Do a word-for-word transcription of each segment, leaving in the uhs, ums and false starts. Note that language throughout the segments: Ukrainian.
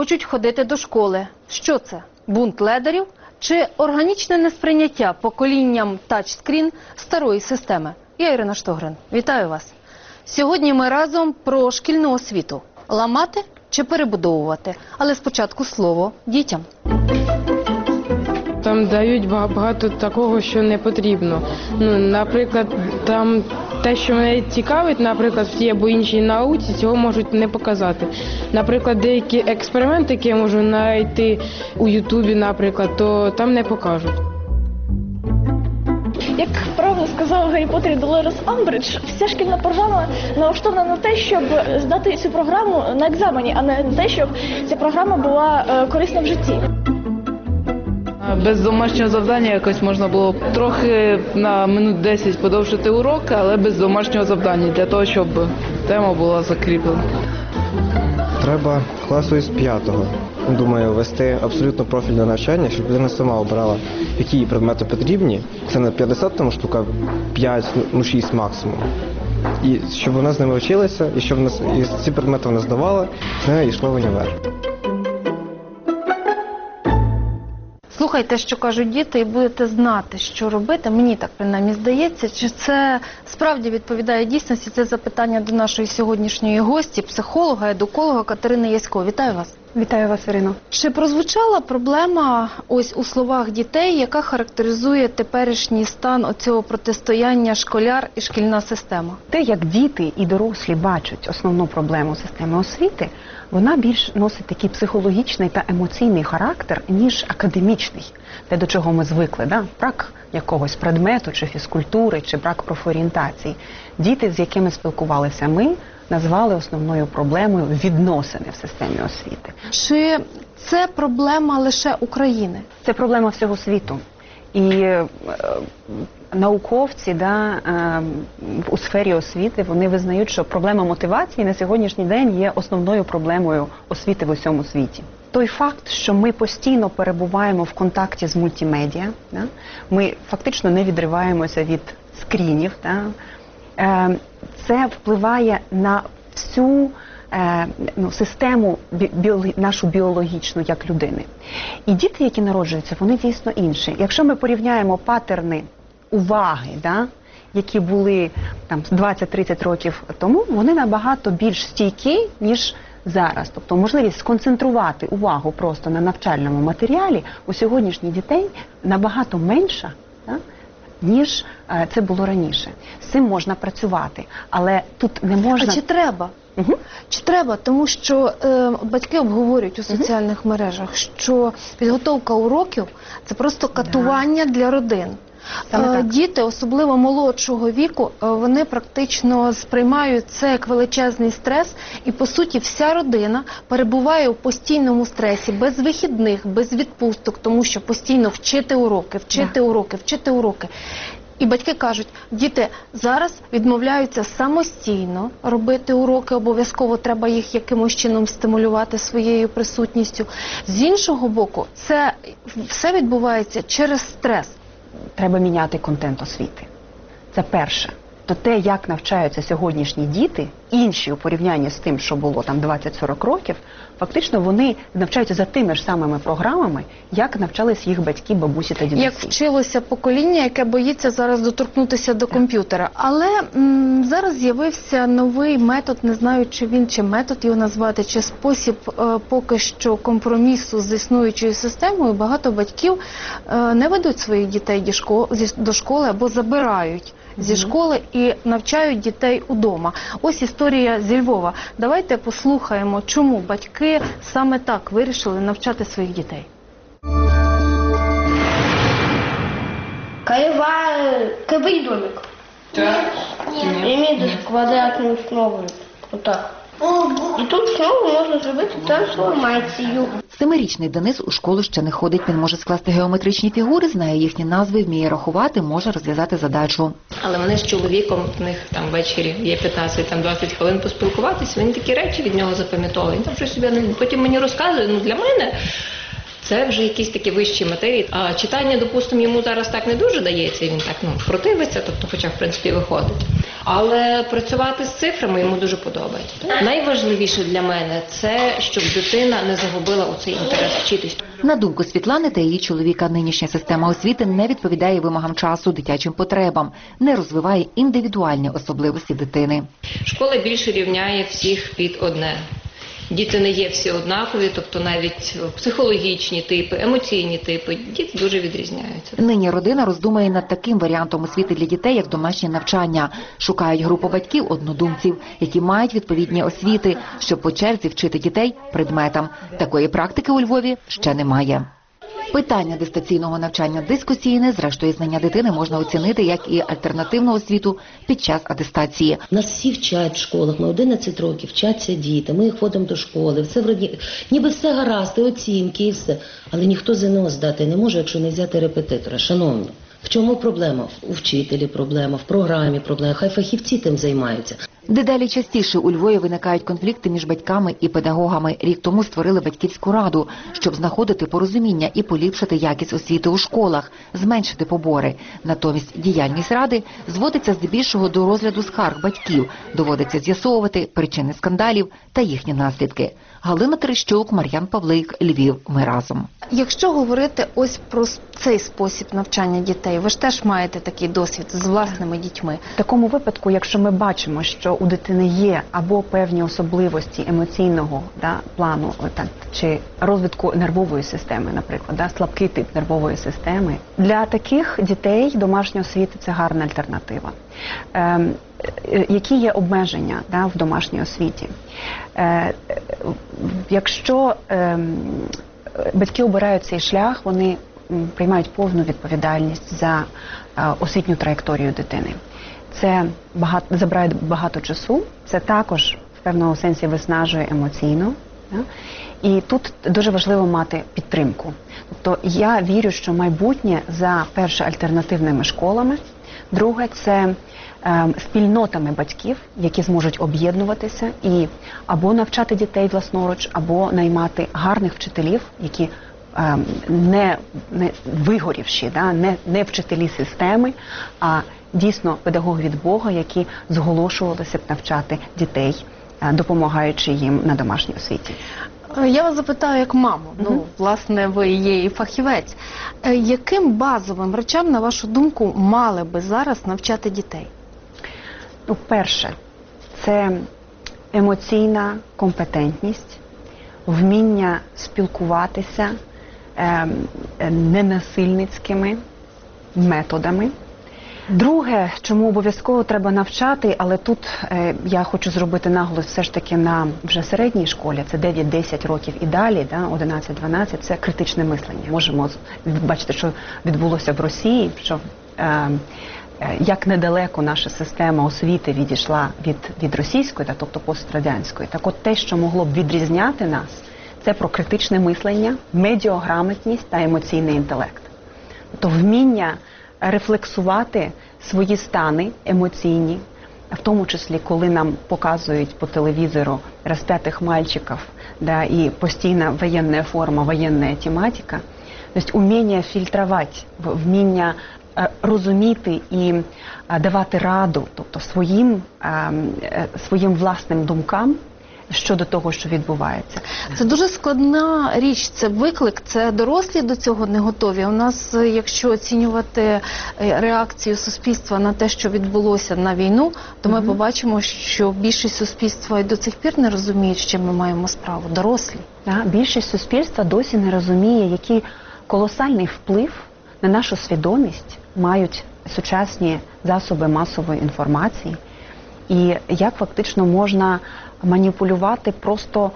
хочуть ходити до школи. Що це? Бунт ледерів? Чи органічне несприйняття поколінням тачскрін старої системи? Я Ірина Штогрин. Вітаю вас. Сьогодні ми разом про шкільну освіту. Ламати чи перебудовувати? Але спочатку слово дітям. Там дають багато такого, що не потрібно. Ну, наприклад, там те, що мене цікавить, наприклад, в тій або іншій науці, цього можуть не показати. Наприклад, деякі експерименти, які я можу знайти у Ютубі, наприклад, то там не покажуть. Як правильно сказав Гаррі Поттер і Долорес Амбридж, вся шкільна програма налаштована на те, щоб здати цю програму на екзамені, а не на те, щоб ця програма була е, корисна в житті. Без домашнього завдання якось можна було б трохи на минут десять подовжити уроки, але без домашнього завдання, для того, щоб тема була закріплена. Треба класу із п'ятого, думаю, вести абсолютно профільне навчання, щоб людина сама обирала, які їй предмети потрібні. Це на п'ятдесят там штука, п'ять, ну шість максимум. І щоб вона з ними вчилася, і щоб і ці предмети вона здавала, з нею йшла в універ. Слухайте, що кажуть діти, і будете знати, що робити. Мені так принаймні здається, чи це справді відповідає дійсності. Це запитання до нашої сьогоднішньої гості, психолога, едуколога Катерини Ясько. Вітаю вас. Вітаю вас, Ірино. Чи прозвучала проблема ось у словах дітей, яка характеризує теперішній стан оцього протистояння школяр і шкільна система? Те, як діти і дорослі бачать основну проблему системи освіти, вона більш носить такий психологічний та емоційний характер, ніж академічний. Те, до чого ми звикли, да? Брак якогось предмету, чи фізкультури, чи брак профорієнтації. Діти, з якими спілкувалися ми, назвали основною проблемою відносини в системі освіти. Чи це проблема лише України? Це проблема всього світу. І е, науковці да, е, у сфері освіти, вони визнають, що проблема мотивації на сьогоднішній день є основною проблемою освіти в усьому світі. Той факт, що ми постійно перебуваємо в контакті з мультимедіа, да, ми фактично не відриваємося від скрінів, да, е, це впливає на всю е, ну, систему біо, нашу біологічну як людини. І діти, які народжуються, вони дійсно інші. Якщо ми порівняємо патерни уваги, да, які були там двадцять-тридцять років тому, вони набагато більш стійкі, ніж зараз. Тобто можливість сконцентрувати увагу просто на навчальному матеріалі у сьогоднішніх дітей набагато менша, да, ніж е, це було раніше. З цим можна працювати, але тут не можна... А чи треба? Угу. Чи треба? Тому що е, батьки обговорюють у соціальних угу. мережах, що підготовка уроків – це просто катування да. для родин. Е, діти, особливо молодшого віку, е, вони практично сприймають це як величезний стрес, і по суті вся родина перебуває у постійному стресі, без вихідних, без відпусток, тому що постійно вчити уроки, вчити да. уроки, вчити уроки. І батьки кажуть, діти зараз відмовляються самостійно робити уроки, обов'язково треба їх якимось чином стимулювати своєю присутністю. З іншого боку, це все відбувається через стрес. Треба міняти контент освіти. Це перше. То те, як навчаються сьогоднішні діти, інші у порівнянні з тим, що було там двадцять-сорок років, фактично вони навчаються за тими ж самими програмами, як навчались їх батьки, бабусі та дідусі. Як вчилося покоління, яке боїться зараз доторкнутися до так. комп'ютера. Але м, зараз з'явився новий метод, не знаю, чи він, чи метод його назвати, чи спосіб е, поки що компромісу з існуючою системою. Багато батьків е, не ведуть своїх дітей до школи, до школи або забирають зі школи і навчають дітей удома. Ось історія зі Львова. Давайте послухаємо, чому батьки саме так вирішили навчати своїх дітей. Кривий домик. Так? Имеет квадратную основу. Вот так. І тут знову можна зробити трансформацію. Семирічний Денис у школу ще не ходить. Він може скласти геометричні фігури, знає їхні назви, вміє рахувати, може розв'язати задачу. Але вони з чоловіком, в них там ввечері є п'ятнадцять-двадцять хвилин поспілкуватися, вони такі речі від нього запам'ятовують. Він там щось собі, потім мені розказує, ну для мене це вже якісь такі вищі матерії. А читання, допустимо, йому зараз так не дуже дається, він так ну, противиться, тобто хоча в принципі виходить. Але працювати з цифрами йому дуже подобається. Найважливіше для мене – це, щоб дитина не загубила оцей інтерес вчитись. На думку Світлани та її чоловіка, нинішня система освіти не відповідає вимогам часу, дитячим потребам, не розвиває індивідуальні особливості дитини. Школа більше рівняє всіх під одне. Діти не є всі однакові, тобто навіть психологічні типи, емоційні типи, діти дуже відрізняються. Нині родина роздумує над таким варіантом освіти для дітей, як домашнє навчання. Шукають групу батьків-однодумців, які мають відповідні освіти, щоб по черзі вчити дітей предметам. Такої практики у Львові ще немає. Питання дистанційного навчання дискусійне, зрештою знання дитини можна оцінити як і альтернативну освіту під час атестації. Нас всі вчать в школах, ми одинадцять років, вчаться діти, ми їх ходимо до школи, все вроді, ніби все гаразд, і оцінки, і все. Але ніхто ЗНО здати не може, якщо не взяти репетитора. Шановні, в чому проблема? У вчителі проблема, в програмі проблема, хай фахівці тим займаються. Дедалі частіше у Львові виникають конфлікти між батьками і педагогами. Рік тому створили батьківську раду, щоб знаходити порозуміння і поліпшити якість освіти у школах, зменшити побори. Натомість діяльність ради зводиться здебільшого до розгляду скарг батьків. Доводиться з'ясовувати причини скандалів та їхні наслідки. Галина Терещук, Мар'ян Павлик, Львів. Ми разом. Якщо говорити ось про цей спосіб навчання дітей, ви ж теж маєте такий досвід з власними дітьми. В такому випадку, якщо ми бачимо, що у дитини є або певні особливості емоційного да, плану так, чи розвитку нервової системи, наприклад, да, слабкий тип нервової системи, для таких дітей домашня освіта – це гарна альтернатива. Ем, які є обмеження да, в домашній освіті? Е, якщо е, батьки обирають цей шлях, вони приймають повну відповідальність за е, освітню траєкторію дитини. Це багато, забирає багато часу, це також в певному сенсі виснажує емоційно. Да? І тут дуже важливо мати підтримку. Тобто я вірю, що майбутнє за, перше, альтернативними школами, друге, це е, спільнотами батьків, які зможуть об'єднуватися і або навчати дітей власноруч, або наймати гарних вчителів, які е, не, не вигорівші, да? не, не вчителі системи, а дійсно педагоги від Бога, які зголошувалися б навчати дітей, допомагаючи їм на домашній освіті. Я вас запитаю як маму, Mm-hmm. ну, власне, ви є і фахівець. Яким базовим речам, на вашу думку, мали би зараз навчати дітей? Ну, перше, це емоційна компетентність, вміння спілкуватися е, ненасильницькими методами. Друге, чому обов'язково треба навчати, але тут е, я хочу зробити наголос все ж таки на вже середній школі, це дев'ять-десять років і далі, да, одинадцять-дванадцять, це критичне мислення. Можемо бачити, що відбулося в Росії, що е, е, як недалеко наша система освіти відійшла від, від російської, да, тобто пострадянської. Так от те, що могло б відрізняти нас, це про критичне мислення, медіаграмотність та емоційний інтелект. Тобто вміння рефлексувати свої стани емоційні, в тому числі, коли нам показують по телевізору розп'ятих мальчиків, да, і постійна воєнна форма, воєнна тематика. Тобто вміння фільтрувати, вміння розуміти і давати раду, тобто своїм, своїм власним думкам щодо того, що відбувається. Це дуже складна річ, це виклик, це дорослі до цього не готові. У нас, якщо оцінювати реакцію суспільства на те, що відбулося на війну, то ми mm-hmm. побачимо, що більшість суспільства і до цих пір не розуміють, з чим ми маємо справу. Дорослі. Да, більшість суспільства досі не розуміє, який колосальний вплив на нашу свідомість мають сучасні засоби масової інформації. І як фактично можна маніпулювати просто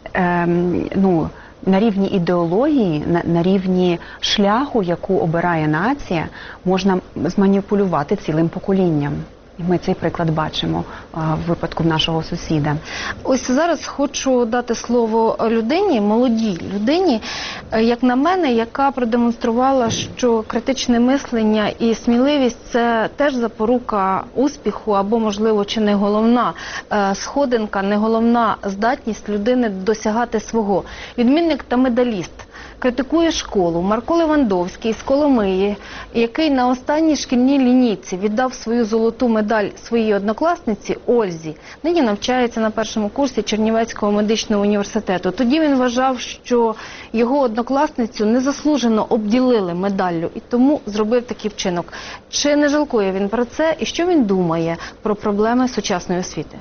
ем, ну, на рівні ідеології, на, на рівні шляху, яку обирає нація, можна зманіпулювати цілим поколінням. І ми цей приклад бачимо а, в випадку нашого сусіда. Ось зараз хочу дати слово людині, молодій людині, як на мене, яка продемонструвала, що критичне мислення і сміливість – це теж запорука успіху, або, можливо, чи не головна сходинка, не головна здатність людини досягати свого. Відмінник та медаліст критикує школу. Марко Левандовський з Коломиї, який на останній шкільній лінійці віддав свою золоту медаль своїй однокласниці Ользі, нині навчається на першому курсі Чернівецького медичного університету. Тоді він вважав, що його однокласницю незаслужено обділили медаллю і тому зробив такий вчинок. Чи не жалкує він про це і що він думає про проблеми сучасної освіти?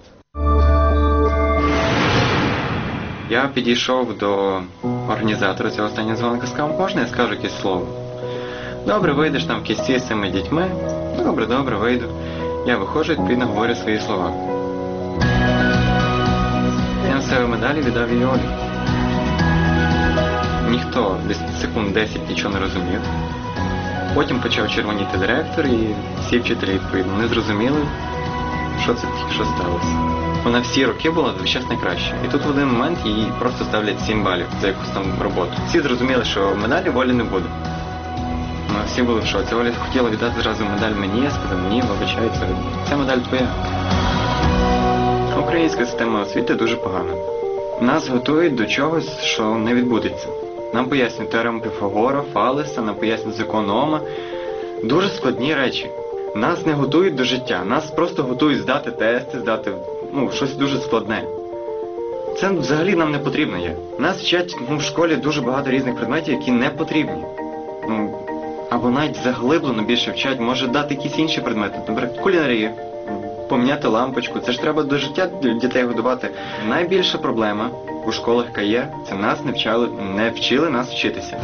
Я підійшов до організатора цього останнього дзвоника, сказав, можна я скажу якесь слово? Добре, вийдеш там в кісті з цими дітьми? Добре, добре, вийду. Я виходжу, відповідно говорю свої слова. Я на себе медалі віддав її Олі. Ніхто десь секунд десять нічого не розумів. Потім почав червоніти директор і всі вчителі відповідно не зрозуміли, що це тільки що сталося. Вона всі роки була весь найкраще. І тут в один момент їй просто ставлять сім балів за якусь там роботу. Всі зрозуміли, що медалі в Олі не буде. Ми всі були в шоці. Оля хотіла віддати зразу медаль мені, я сказав, ні, вибачайте, ця медаль твоя. Українська система освіти дуже погана. Нас готують до чогось, що не відбудеться. Нам пояснюють теорему Піфагора, Фалеса, нам пояснюють закон Ома. Дуже складні речі. Нас не готують до життя, нас просто готують здати тести, здати ну, щось дуже складне. Це взагалі нам не потрібно є. Нас вчать ну, в школі дуже багато різних предметів, які не потрібні. Ну, або навіть заглиблено більше вчать, може дати якісь інші предмети, наприклад, кулінарію, поміняти лампочку. Це ж треба до життя дітей годувати. Найбільша проблема у школах, яка є, це нас не вчали, не вчили нас вчитися.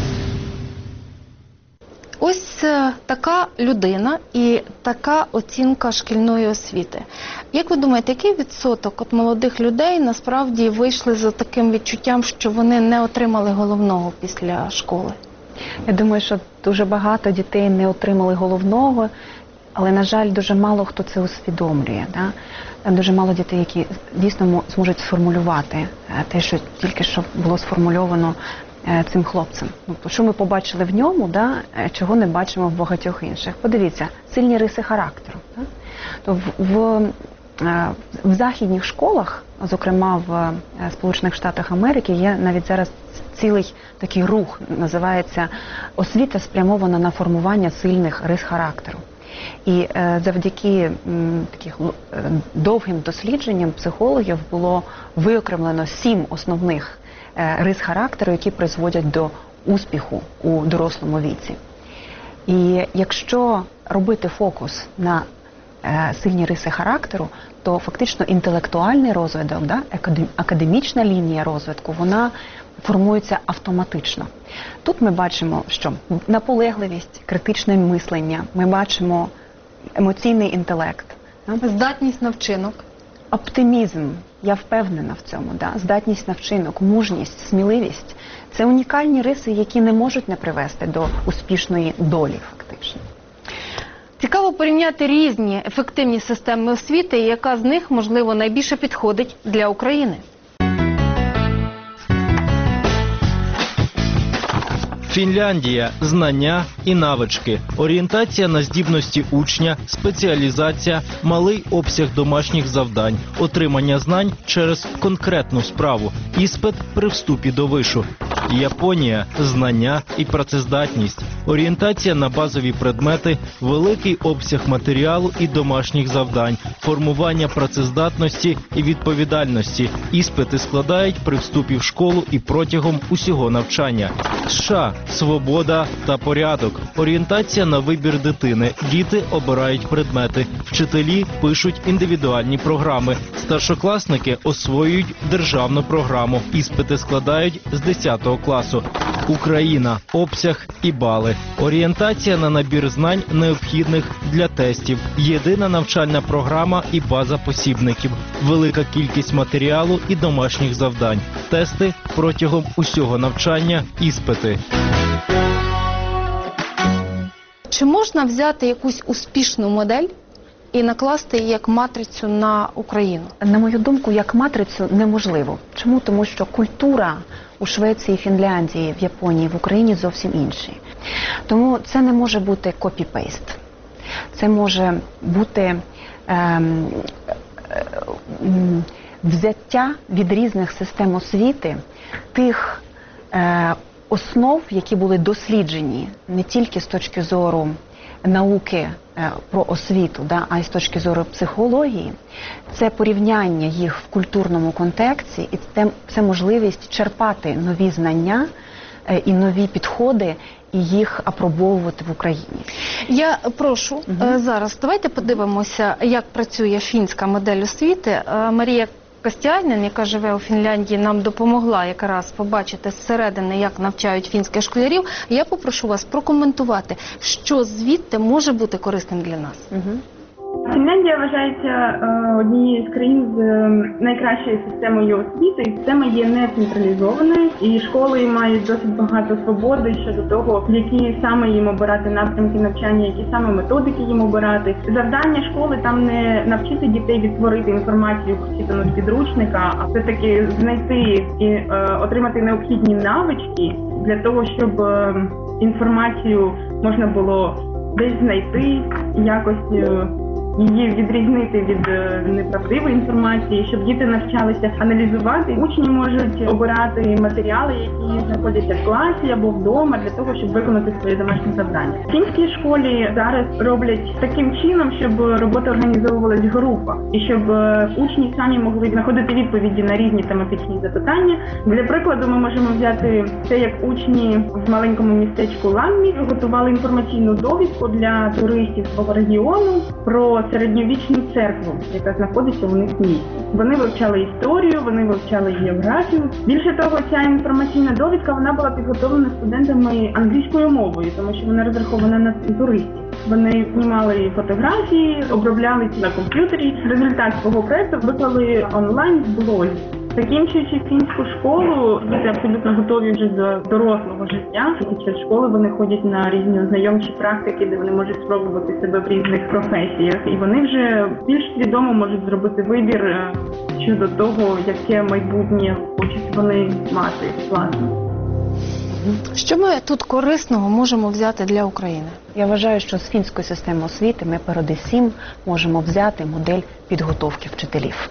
Ось така людина і така оцінка шкільної освіти. Як ви думаєте, який відсоток от молодих людей насправді вийшли за таким відчуттям, що вони не отримали головного після школи? Я думаю, що дуже багато дітей не отримали головного, але, на жаль, дуже мало хто це усвідомлює. Да? Дуже мало дітей, які дійсно зможуть сформулювати те, що тільки що було сформульовано цим хлопцем. Що ми побачили в ньому, да, чого не бачимо в багатьох інших. Подивіться, сильні риси характеру. Да? То в, в, в західних школах, зокрема в Сполучених Штатах Америки, є навіть зараз цілий такий рух, називається «Освіта спрямована на формування сильних рис характеру». І е, завдяки м, таких е, довгим дослідженням психологів було виокремлено сім основних е, рис характеру, які призводять до успіху у дорослому віці. І якщо робити фокус на е, сильні риси характеру, то фактично інтелектуальний розвиток, да, академічна лінія розвитку, вона формується автоматично. Тут ми бачимо, що наполегливість, критичне мислення, ми бачимо емоційний інтелект. Здатність на вчинок. Оптимізм, я впевнена в цьому, да? Здатність на вчинок, мужність, сміливість. Це унікальні риси, які не можуть не привести до успішної долі, фактично. Цікаво порівняти різні ефективні системи освіти, і яка з них, можливо, найбільше підходить для України. Фінляндія – знання і навички, орієнтація на здібності учня, спеціалізація, малий обсяг домашніх завдань, отримання знань через конкретну справу, іспит при вступі до вишу. Японія – знання і працездатність, орієнтація на базові предмети, великий обсяг матеріалу і домашніх завдань, формування працездатності і відповідальності. Іспити складають при вступі в школу і протягом усього навчання. США – свобода та порядок, орієнтація на вибір дитини. Діти обирають предмети, вчителі пишуть індивідуальні програми, старшокласники освоюють державну програму, іспити складають з десятого класу. Україна – обсяг і бали. Орієнтація на набір знань, необхідних для тестів. Єдина навчальна програма і база посібників. Велика кількість матеріалу і домашніх завдань. Тести протягом усього навчання, іспити. Чи можна взяти якусь успішну модель і накласти її як матрицю на Україну? На мою думку, як матрицю неможливо. Чому? Тому що культура у Швеції, Фінляндії, в Японії, в Україні зовсім інші. Тому це не може бути копі-пейст. Це може бути ем, ем, взяття від різних систем освіти тих е, основ, які були досліджені не тільки з точки зору науки е, про освіту, да, а й з точки зору психології, це порівняння їх в культурному контексті, і це, це можливість черпати нові знання е, і нові підходи, і їх апробовувати в Україні. Я прошу угу. зараз, давайте подивимося, як працює фінська модель освіти. Марія Костянин, яка живе у Фінляндії, нам допомогла якраз побачити зсередини, як навчають фінських школярів. Я попрошу вас прокоментувати, що звідти може бути корисним для нас. Угу. Фінляндія вважається е, однією з країн з е, найкращою системою освіти. Система є не централізованою, і школи мають досить багато свободи щодо того, які саме їм обирати напрямки навчання, які саме методики їм обирати. Завдання школи там не навчити дітей відтворити інформацію, прочитану з підручника, а все-таки знайти і е, отримати необхідні навички для того, щоб е, інформацію можна було десь знайти, якось е, її відрізнити від е, неправдивої інформації, щоб діти навчалися аналізувати. Учні можуть обирати матеріали, які знаходяться в класі або вдома, для того, щоб виконати своє домашнє завдання. В фінській школі зараз роблять таким чином, щоб робота організовувалась в групах, і щоб е, учні самі могли знаходити відповіді на різні тематичні запитання. Для прикладу, ми можемо взяти те, як учні в маленькому містечку Ламмі готували інформаційну довідку для туристів свого регіону про середньовічну церкву, яка знаходиться у них в місті. Вони вивчали історію, вони вивчали географію. Більше того, ця інформаційна довідка, вона була підготовлена студентами англійською мовою, тому що вона розрахована на туристів. Вони знімали фотографії, обробляли ці на комп'ютері. Результат свого проєкту виклали онлайн в блозі. Закінчуючи фінську школу, діти абсолютно готові вже до дорослого життя. Під час школи вони ходять на різні ознайомчі практики, де вони можуть спробувати себе в різних професіях. І вони вже більш свідомо можуть зробити вибір щодо того, яке майбутнє хочуть вони мати, власне. Що ми тут корисного можемо взяти для України? Я вважаю, що з фінської системи освіти ми передусім можемо взяти модель підготовки вчителів.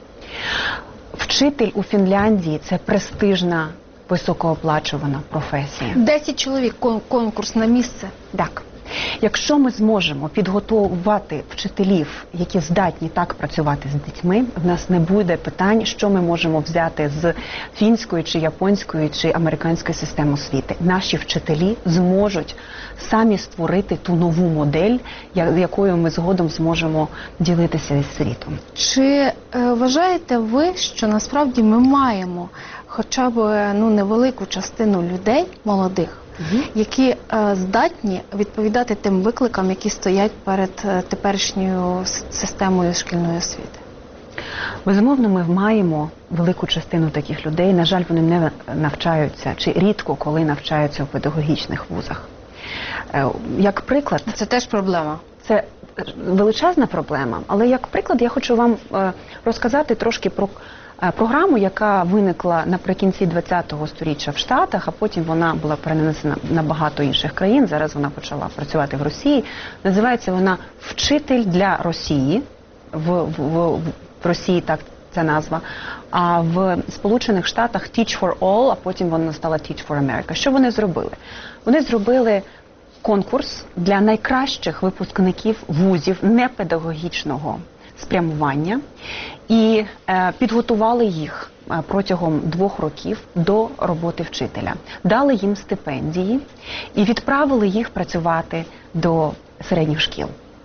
Вчитель у Фінляндії – це престижна, високооплачувана професія. Десять чоловік, конкурс на місце. Так. Якщо ми зможемо підготувати вчителів, які здатні так працювати з дітьми, в нас не буде питань, що ми можемо взяти з фінської, чи японської, чи американської системи освіти. Наші вчителі зможуть самі створити ту нову модель, якою ми згодом зможемо ділитися із світом. Чи е, вважаєте ви, що насправді ми маємо хоча б ну, невелику частину людей, молодих, угу. які е, здатні відповідати тим викликам, які стоять перед е, теперішньою системою шкільної освіти? Безумовно, ми маємо велику частину таких людей. На жаль, вони не навчаються, чи рідко коли навчаються у педагогічних вузах. Е, як приклад... Це теж проблема. Це величезна проблема, але як приклад я хочу вам е, розказати трошки про програму, яка виникла наприкінці ХХ століття в Штатах, а потім вона була перенесена на багато інших країн. Зараз вона почала працювати в Росії. Називається вона «Вчитель для Росії». В, в, в Росії так ця назва. А в Сполучених Штатах «Teach for all», а потім вона стала «Teach for America». Що вони зробили? Вони зробили конкурс для найкращих випускників вузів непедагогічного спрямування і е, підготували їх е, протягом двох років до роботи вчителя. Дали їм стипендії і відправили їх працювати до середніх шкіл.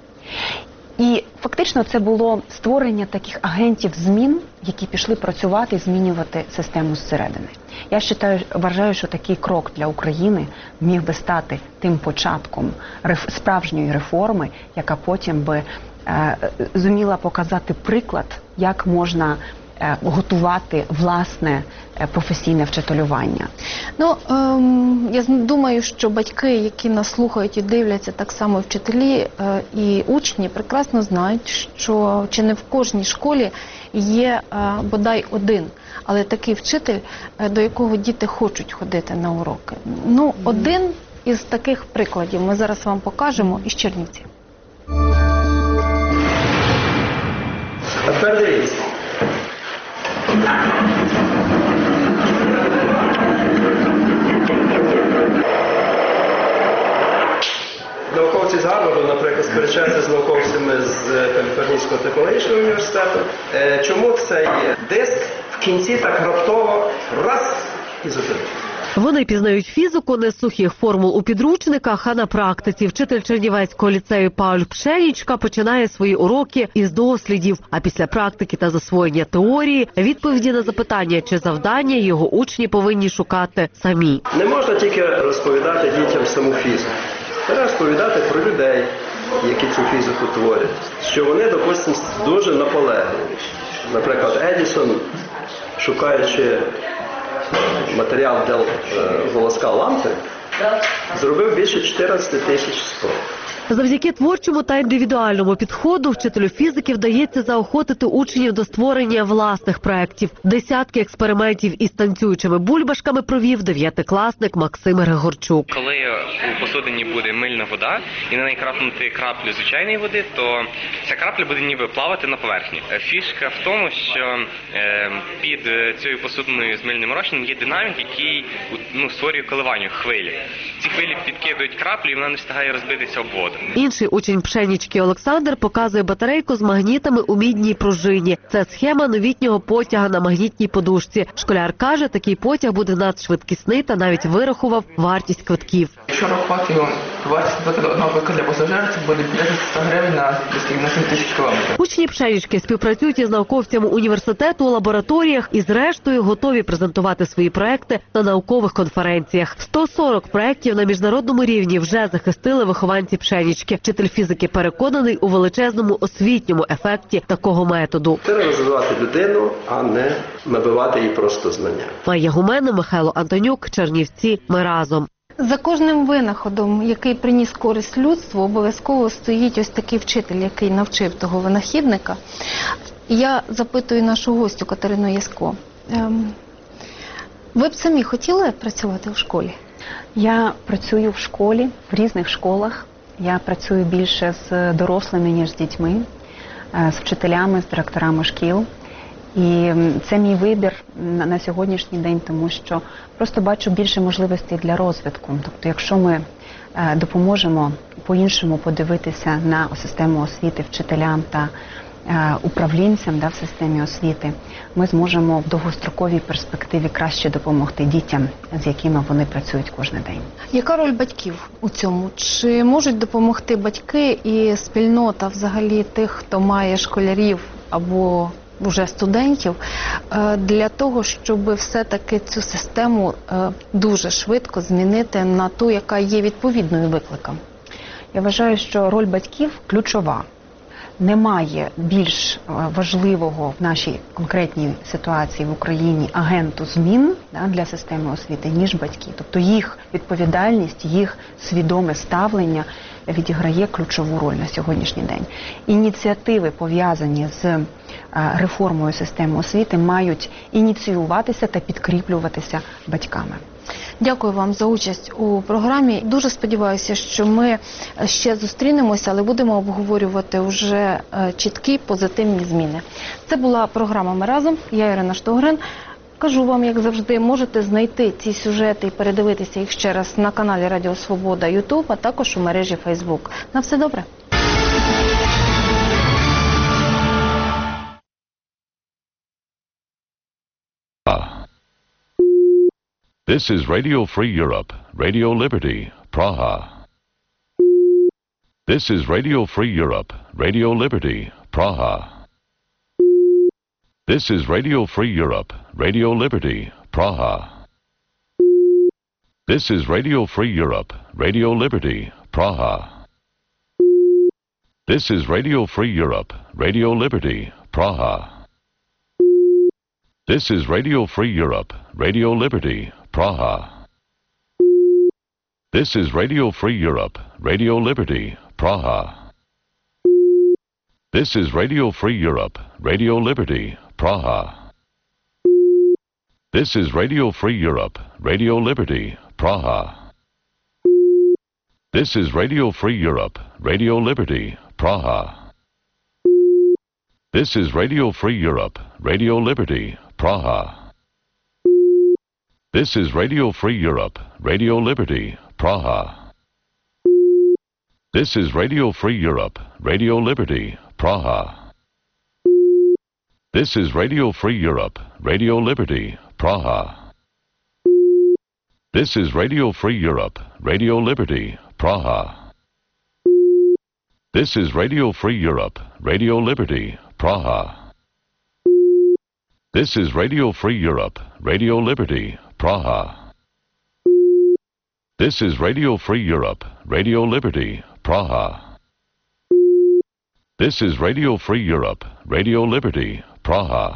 І фактично це було створення таких агентів змін, які пішли працювати і змінювати систему зсередини. Я вважаю, вважаю, що такий крок для України міг би стати тим початком реф, справжньої реформи, яка потім би е, зуміла показати приклад, як можна е, готувати власне е, професійне вчителювання. Ну, ем, я думаю, що батьки, які нас слухають і дивляться, так само вчителі е, і учні, прекрасно знають, що чи не в кожній школі є е, бодай один, але такий вчитель, е, до якого діти хочуть ходити на уроки. Ну, один із таких прикладів ми зараз вам покажемо із Чернівців. А тепер дивіться. науковці з Гарварду, наприклад, сперечаються з науковцями з Каліфорнійського технологічного університету. Е, чому це є? Диск в кінці так раптово раз і зупинив. Вони пізнають фізику не з сухих формул у підручниках, а на практиці. Вчитель Чернівецького ліцею Пауль Пшенічка починає свої уроки із дослідів, а після практики та засвоєння теорії – відповіді на запитання чи завдання його учні повинні шукати самі. Не можна тільки розповідати дітям саму фізику. Треба розповідати про людей, які цю фізику творять. Що вони, допустимо, дуже наполегливі. Наприклад, Едісон, шукаючи матеріал для волоска лампи, зробив більше чотирнадцять тисяч спроб. Завдяки творчому та індивідуальному підходу вчителю фізики вдається заохотити учнів до створення власних проєктів. Десятки експериментів із танцюючими бульбашками провів дев'ятикласник Максим Григорчук. Коли у посудині буде мильна вода і на неї крапнути краплю звичайної води, то ця крапля буде ніби плавати на поверхні. Фішка в тому, що е, під цією посудиною з мильним розчином є динамік, який ну, створює коливання хвилі. Ці хвилі підкидують краплю і вона не встигає розбитися об воду. Інший учень Пшенічки Олександр показує батарейку з магнітами у мідній пружині. Це схема новітнього потяга на магнітній подушці. Школяр каже, такий потяг буде надшвидкісний та навіть вирахував вартість квитків. Якщо рахувати його вартість одного квитка для пасажира, це буде п'ятдесят гривень на сім тисяч кілометрів. Учні Пшенічки співпрацюють із науковцями університету у лабораторіях і зрештою готові презентувати свої проекти на наукових конференціях. сто сорок проєктів на міжнародному рівні вже захистили вихованці Пшенічки. Вчитель фізики переконаний у величезному освітньому ефекті такого методу. Треба розвивати людину, а не набивати їй просто знання. Майя Гумена, Михайло Антонюк, Чернівці. Ми разом. За кожним винаходом, який приніс користь людству, обов'язково стоїть ось такий вчитель, який навчив того винахідника. Я запитую нашу гостю Катерину Ясько. Ем, ви б самі хотіли працювати в школі? Я працюю в школі, в різних школах. Я працюю більше з дорослими, ніж з дітьми, з вчителями, з директорами шкіл. І це мій вибір на сьогоднішній день, тому що просто бачу більше можливостей для розвитку. Тобто, якщо ми допоможемо по-іншому подивитися на систему освіти вчителям та управлінцям да, в системі освіти, ми зможемо в довгостроковій перспективі краще допомогти дітям, з якими вони працюють кожен день. Яка роль батьків у цьому? Чи можуть допомогти батьки і спільнота взагалі тих, хто має школярів або вже студентів, для того, щоб все-таки цю систему дуже швидко змінити на ту, яка є відповідною викликам? Я вважаю, що роль батьків ключова. Немає більш важливого в нашій конкретній ситуації в Україні агенту змін да, для системи освіти, ніж батьки. Тобто їх відповідальність, їх свідоме ставлення відіграє ключову роль на сьогоднішній день. Ініціативи, пов'язані з реформою системи освіти, мають ініціюватися та підкріплюватися батьками. Дякую вам за участь у програмі. Дуже сподіваюся, що ми ще зустрінемося, але будемо обговорювати вже чіткі позитивні зміни. Це була програма «Ми разом». Я Ірина Штогрин. Кажу вам, як завжди, можете знайти ці сюжети і передивитися їх ще раз на каналі Радіо Свобода Ютуб, а також у мережі Фейсбук. На все добре. This is Radio Free Europe, Radio Liberty, Praha. This is Radio Free Europe, Radio Liberty, Praha. This is Radio Free Europe, Radio Liberty, Praha. This is Radio Free Europe, Radio Liberty, Praha. This is Radio Free Europe, Radio Liberty, Praha. This is Radio Free Europe, Radio Liberty, Praha. This is Radio Free Europe, Radio Liberty, Praha. This is Radio Free Europe, Radio Liberty, Praha. This is Radio Free Europe, Radio Liberty, Praha. This is Radio Free Europe, Radio Liberty, Praha. This is Radio Free Europe, Radio Liberty, Praha. This is Radio Free Europe, Radio Liberty, Praha. This is Radio Free Europe, Radio Liberty, Praha. This is Radio Free Europe, Radio Liberty, Praha. This is Radio Free Europe, Radio Liberty, Praha. This is Radio Free Europe, Radio Liberty, Praha. This is Radio Free Europe, Radio Liberty, Praha. This is Radio Free Europe, Radio Liberty, Praha. This is Radio Free Europe, Radio Liberty, Praha.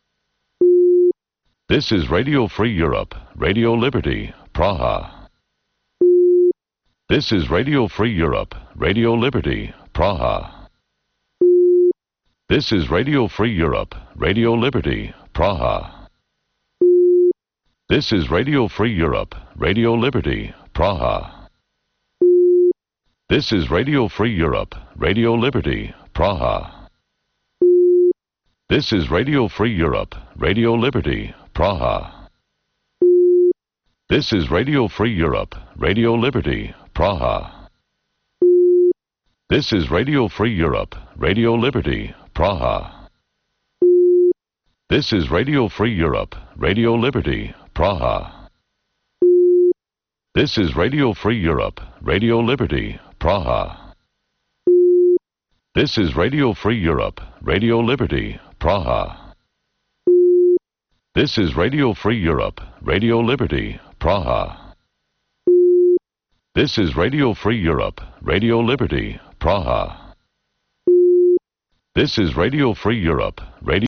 This is Radio Free Europe, Radio Liberty, Praha. This is Radio Free Europe, Radio Liberty, Praha. This is Radio Free Europe, Radio Liberty, Praha. This is Radio Free Europe, Radio Liberty, Praha. This is Radio Free Europe, Radio Liberty, Praha. This is Radio Free Europe, Radio Liberty, Praha. This is Radio Free Europe, Radio Liberty, Praha. This is Radio Free Europe, Radio Liberty, Praha. This is Radio Free Europe, Radio Liberty, Praha. This is Radio Free Europe, Radio Liberty, Praha. This is Radio Free Europe, Radio Liberty, Praha. This is Radio Free Europe, Radio Liberty, Praha. This is Radio Free Europe, Radio Liberty, Praha. This is Radio Free Europe, Radio